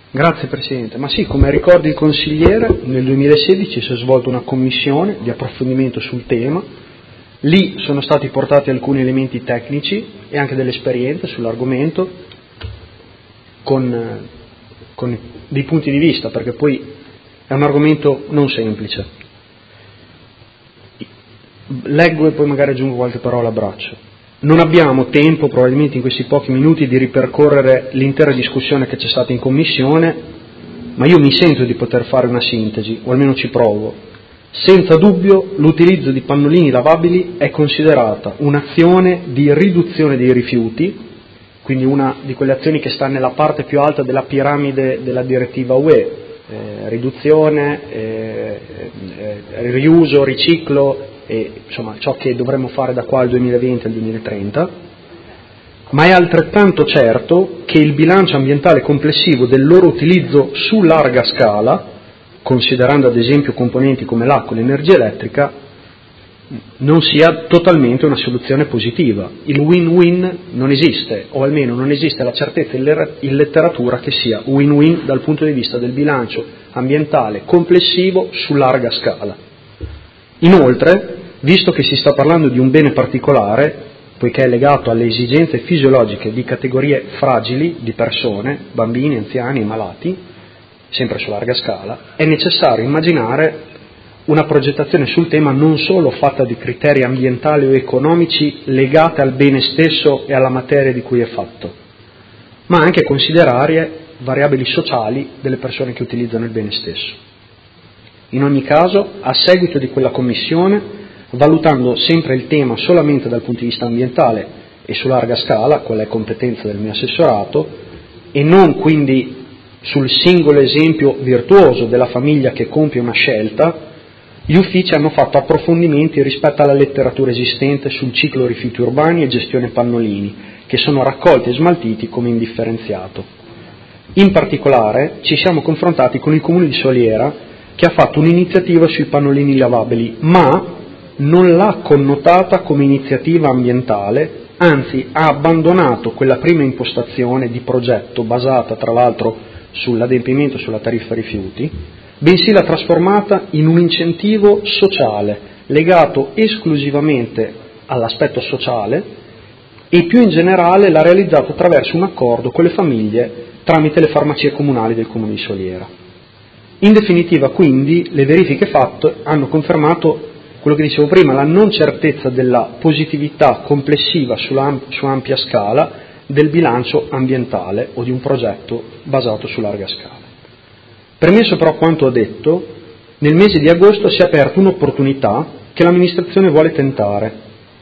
Grazie Presidente. Ma sì, come ricorda il consigliere, nel 2016 si è svolta una commissione di approfondimento sul tema, lì sono stati portati alcuni elementi tecnici e anche delle esperienze sull'argomento con dei punti di vista, perché poi è un argomento non semplice. Leggo e poi magari aggiungo qualche parola a braccio. Non abbiamo tempo, probabilmente in questi pochi minuti, di ripercorrere l'intera discussione che c'è stata in Commissione, ma io mi sento di poter fare una sintesi, o almeno ci provo. Senza dubbio l'utilizzo di pannolini lavabili è considerata un'azione di riduzione dei rifiuti, quindi una di quelle azioni che sta nella parte più alta della piramide della direttiva UE, riduzione, riuso, riciclo, e insomma ciò che dovremmo fare da qua al 2020 al 2030, ma è altrettanto certo che il bilancio ambientale complessivo del loro utilizzo su larga scala, considerando ad esempio componenti come l'acqua e l'energia elettrica, non sia totalmente una soluzione positiva. Il win-win non esiste, o almeno non esiste la certezza in letteratura che sia win-win dal punto di vista del bilancio ambientale complessivo su larga scala. Inoltre, visto che si sta parlando di un bene particolare, poiché è legato alle esigenze fisiologiche di categorie fragili di persone, bambini, anziani e malati, sempre su larga scala, è necessario immaginare una progettazione sul tema non solo fatta di criteri ambientali o economici legati al bene stesso e alla materia di cui è fatto, ma anche considerare variabili sociali delle persone che utilizzano il bene stesso. In ogni caso, a seguito di quella commissione, valutando sempre il tema solamente dal punto di vista ambientale e su larga scala, qual è competenza del mio assessorato, e non quindi sul singolo esempio virtuoso della famiglia che compie una scelta, gli uffici hanno fatto approfondimenti rispetto alla letteratura esistente sul ciclo rifiuti urbani e gestione pannolini, che sono raccolti e smaltiti come indifferenziato. In particolare ci siamo confrontati con il Comune di Soliera, che ha fatto un'iniziativa sui pannolini lavabili, ma non l'ha connotata come iniziativa ambientale, anzi ha abbandonato quella prima impostazione di progetto basata tra l'altro sull'adempimento sulla tariffa rifiuti, bensì l'ha trasformata in un incentivo sociale legato esclusivamente all'aspetto sociale e più in generale l'ha realizzato attraverso un accordo con le famiglie tramite le farmacie comunali del Comune di Soliera. In definitiva, quindi, le verifiche fatte hanno confermato quello che dicevo prima, la non certezza della positività complessiva su ampia scala del bilancio ambientale o di un progetto basato su larga scala. Premesso però quanto ho detto, nel mese di agosto si è aperta un'opportunità che l'amministrazione vuole tentare,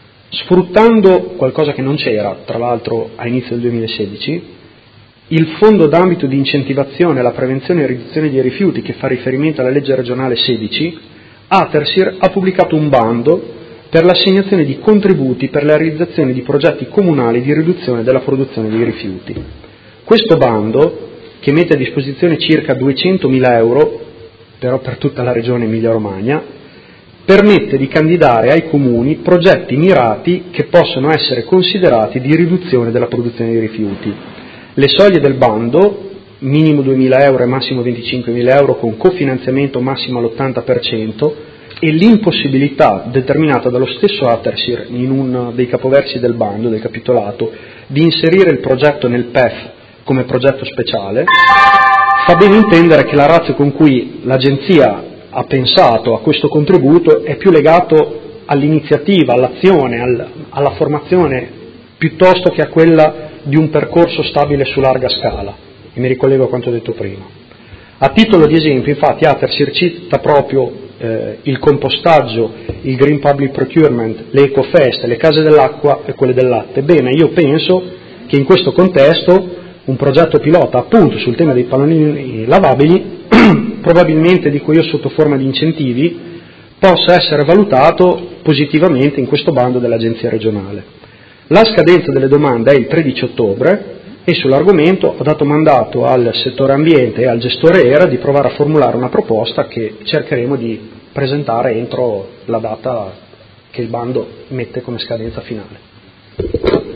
sfruttando qualcosa che non c'era, tra l'altro a inizio del 2016, il fondo d'ambito di incentivazione alla prevenzione e riduzione dei rifiuti che fa riferimento alla legge regionale 16, Atersir ha pubblicato un bando per l'assegnazione di contributi per la realizzazione di progetti comunali di riduzione della produzione dei rifiuti. Questo bando, che mette a disposizione circa 200.000 euro, però per tutta la regione Emilia-Romagna, permette di candidare ai comuni progetti mirati che possono essere considerati di riduzione della produzione dei rifiuti. Le soglie del bando, minimo 2.000 euro e massimo 25.000 euro con cofinanziamento massimo all'80%, e l'impossibilità determinata dallo stesso Atersir in uno dei capoversi del bando, del capitolato, di inserire il progetto nel PEF come progetto speciale, fa bene intendere che la ratio con cui l'Agenzia ha pensato a questo contributo è più legato all'iniziativa, all'azione, alla formazione, piuttosto che a quella di un percorso stabile su larga scala, e mi ricollego a quanto detto prima. A titolo di esempio, infatti, Atersir cita proprio il compostaggio, il Green Public Procurement, le ecofeste, le case dell'acqua e quelle del latte. Bene, io penso che in questo contesto un progetto pilota appunto sul tema dei pannolini lavabili, probabilmente dico io sotto forma di incentivi, possa essere valutato positivamente in questo bando dell'Agenzia regionale. La scadenza delle domande è il 13 ottobre e sull'argomento ho dato mandato al settore ambiente e al gestore ERA di provare a formulare una proposta che cercheremo di presentare entro la data che il bando mette come scadenza finale.